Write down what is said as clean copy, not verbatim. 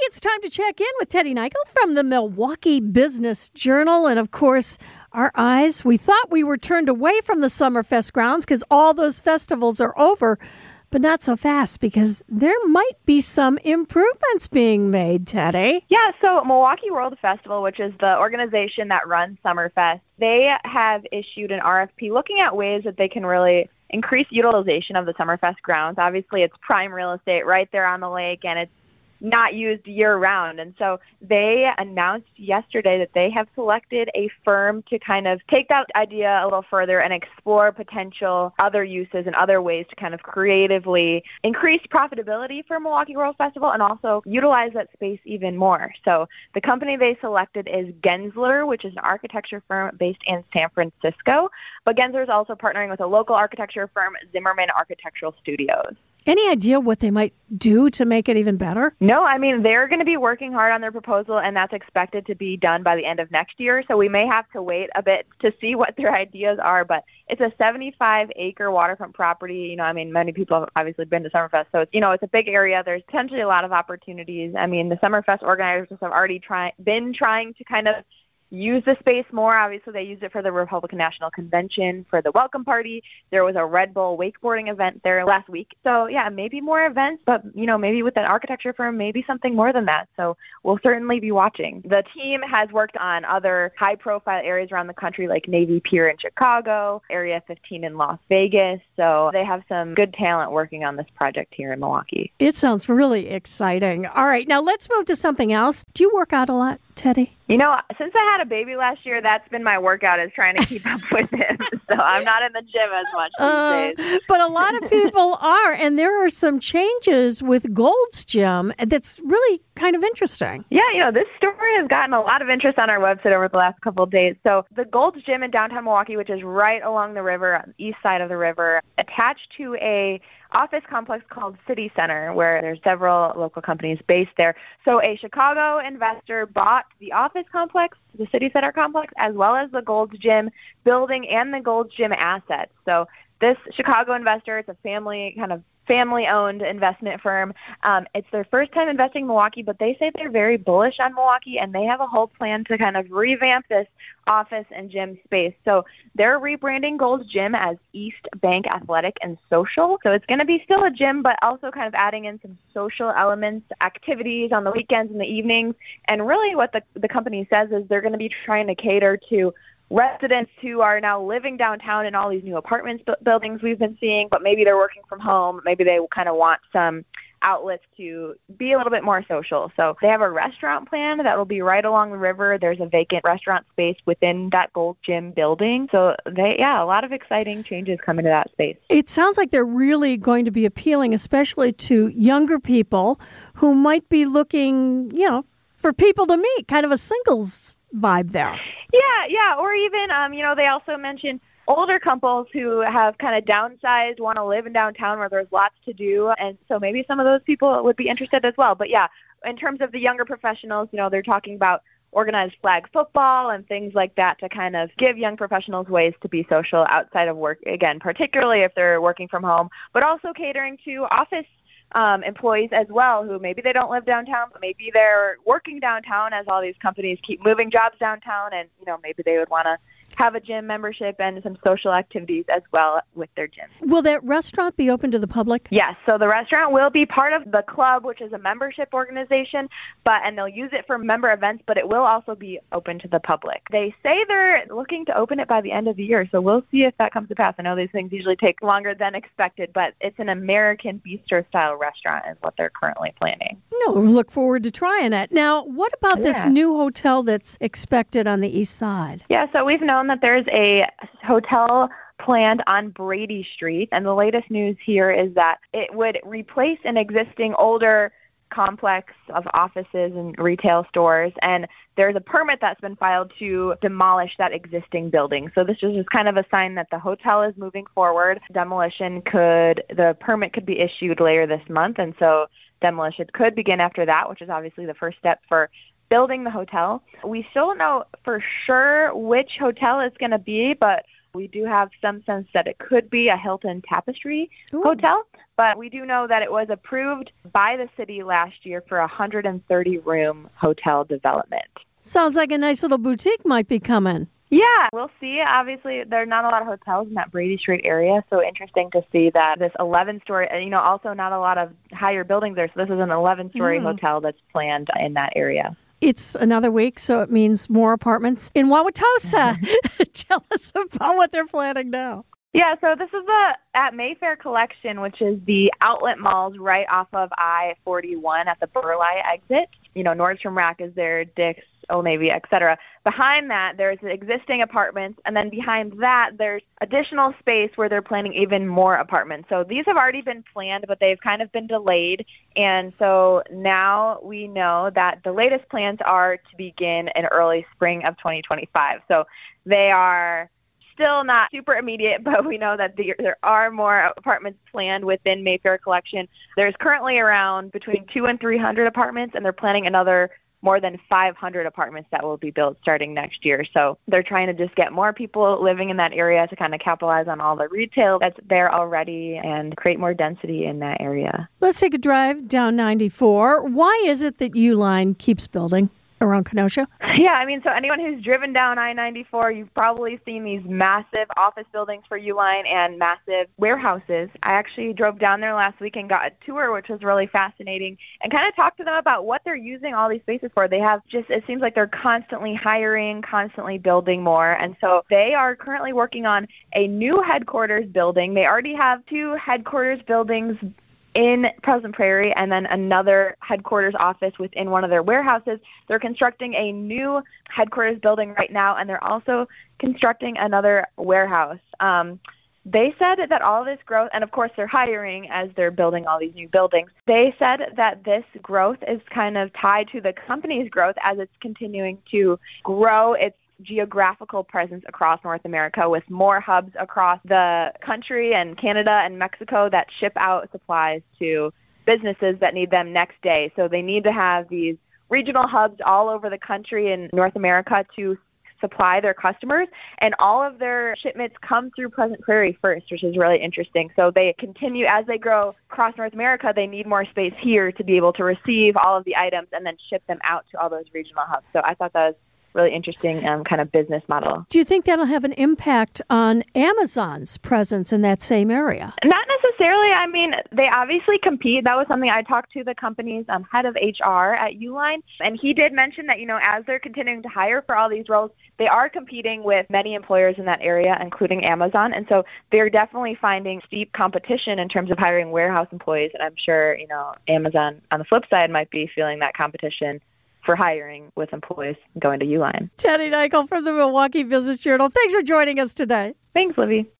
It's time to check in with Teddy Nichol from the Milwaukee Business Journal. And of course, our eyes, we thought we were turned away from the Summerfest grounds because all those festivals are over, but not so fast because there might be some improvements being made, Teddy. Yeah, so Milwaukee World Festival, which is the organization that runs Summerfest, they have issued an RFP looking at ways that they can really increase utilization of the Summerfest grounds. Obviously, it's prime real estate right there on the lake, and it's not used year-round. And so they announced yesterday that they have selected a firm to kind of take that idea a little further and explore potential other uses and other ways to kind of creatively increase profitability for Milwaukee World Festival and also utilize that space even more. So the company they selected is Gensler, which is an architecture firm based in San Francisco. But Gensler is also partnering with a local architecture firm, Zimmerman Architectural Studios. Any idea what they might do to make it even better? No, I mean, they're going to be working hard on their proposal, and that's expected to be done by the end of next year. So we may have to wait a bit to see what their ideas are. But it's a 75-acre waterfront property. You know, I mean, many people have obviously been to Summerfest. So, it's a big area. There's potentially a lot of opportunities. I mean, the Summerfest organizers have already been trying to kind of use the space more. Obviously, they used it for the Republican National Convention, for the welcome party. There was a Red Bull wakeboarding event there last week. So, yeah, maybe more events, but, maybe with an architecture firm, maybe something more than that. So we'll certainly be watching. The team has worked on other high-profile areas around the country, like Navy Pier in Chicago, Area 15 in Las Vegas. So they have some good talent working on this project here in Milwaukee. It sounds really exciting. All right, now let's move to something else. Do you work out a lot, Teddy? Since I had a baby last year, that's been my workout, is trying to keep up with him. So I'm not in the gym as much these days. But a lot of people are, and there are some changes with Gold's Gym that's really kind of interesting. Yeah, this story has gotten a lot of interest on our website over the last couple of days. So the Gold's Gym in downtown Milwaukee, which is right along the river, on the east side of the river, attached to a office complex called City Center, where there's several local companies based there. So a Chicago investor bought the office complex, the City Center complex, as well as the Gold's Gym building and the Gold's Gym assets. So this Chicago investor, it's a family-owned investment firm. It's their first time investing in Milwaukee, but they say they're very bullish on Milwaukee, and they have a whole plan to kind of revamp this office and gym space. So they're rebranding Gold's Gym as East Bank Athletic and Social. So it's going to be still a gym, but also kind of adding in some social elements, activities on the weekends and the evenings. And really what the company says is they're going to be trying to cater to residents who are now living downtown in all these new apartments buildings we've been seeing, but maybe they're working from home. Maybe they kind of want some outlets to be a little bit more social. So they have a restaurant plan that will be right along the river. There's a vacant restaurant space within that Gold Gym building. So a lot of exciting changes coming to that space. It sounds like they're really going to be appealing, especially to younger people who might be looking, for people to meet, kind of a singles vibe there. Yeah. Or even, they also mentioned older couples who have kind of downsized, want to live in downtown where there's lots to do. And so maybe some of those people would be interested as well. But yeah, in terms of the younger professionals, they're talking about organized flag football and things like that to kind of give young professionals ways to be social outside of work, again, particularly if they're working from home, but also catering to office employees as well, who maybe they don't live downtown, but maybe they're working downtown as all these companies keep moving jobs downtown, and maybe they would want to have a gym membership and some social activities as well with their gym. Will that restaurant be open to the public? Yes. So the restaurant will be part of the club, which is a membership organization, and they'll use it for member events, but it will also be open to the public. They say they're looking to open it by the end of the year, so we'll see if that comes to pass. I know these things usually take longer than expected, but it's an American bistro-style restaurant is what they're currently planning. No, we look forward to trying it. Now, what about this new hotel that's expected on the east side? Yeah, so we've known that there's a hotel planned on Brady Street, and the latest news here is that it would replace an existing older complex of offices and retail stores, and there's a permit that's been filed to demolish that existing building. So this is just kind of a sign that the hotel is moving forward. The permit could be issued later this month, and so demolition could begin after that, which is obviously the first step for building the hotel. We still don't know for sure which hotel it's going to be, but we do have some sense that it could be a Hilton Tapestry hotel. But we do know that it was approved by the city last year for a 130-room hotel development. Sounds like a nice little boutique might be coming. Yeah, we'll see. Obviously, there are not a lot of hotels in that Brady Street area, so interesting to see that this 11-story, also not a lot of higher buildings there, so this is an 11-story hotel that's planned in that area. It's another week, so it means more apartments in Wauwatosa. Tell us about what they're planning now. Yeah, so this is at Mayfair Collection, which is the outlet malls right off of I-41 at the Burleigh exit. Nordstrom Rack is there, Dick's, Old Navy, etc. Behind that, there's existing apartments, and then behind that, there's additional space where they're planning even more apartments. So these have already been planned, but they've kind of been delayed. And so now we know that the latest plans are to begin in early spring of 2025. So they are still not super immediate, but we know that there are more apartments planned within Mayfair Collection. There's currently around between 200 and 300 apartments, and they're planning another more than 500 apartments that will be built starting next year. So they're trying to just get more people living in that area to kind of capitalize on all the retail that's there already and create more density in that area. Let's take a drive down 94. Why is it that Uline keeps building around Kenosha? Yeah, so anyone who's driven down I-94, you've probably seen these massive office buildings for Uline and massive warehouses. I actually drove down there last week and got a tour, which was really fascinating, and kind of talked to them about what they're using all these spaces for. They have it seems like they're constantly hiring, constantly building more, and so they are currently working on a new headquarters building. They already have 2 headquarters buildings in Pleasant Prairie, and then another headquarters office within one of their warehouses. They're constructing a new headquarters building right now, and they're also constructing another warehouse. They said that all this growth, and of course they're hiring as they're building all these new buildings, they said that this growth is kind of tied to the company's growth as it's continuing to grow its geographical presence across North America, with more hubs across the country and Canada and Mexico that ship out supplies to businesses that need them next day. So they need to have these regional hubs all over the country in North America to supply their customers, and all of their shipments come through Pleasant Prairie first, which is really interesting. So they continue, as they grow across North America, they need more space here to be able to receive all of the items and then ship them out to all those regional hubs. So I thought that was really interesting kind of business model. Do you think that'll have an impact on Amazon's presence in that same area? Not necessarily. They obviously compete. That was something I talked to the company's head of HR at Uline, and he did mention that, as they're continuing to hire for all these roles, they are competing with many employers in that area, including Amazon, and so they're definitely finding steep competition in terms of hiring warehouse employees, and I'm sure, Amazon, on the flip side, might be feeling that competition for hiring with employees going to Uline. Teddy Nichol from the Milwaukee Business Journal. Thanks for joining us today. Thanks, Libby.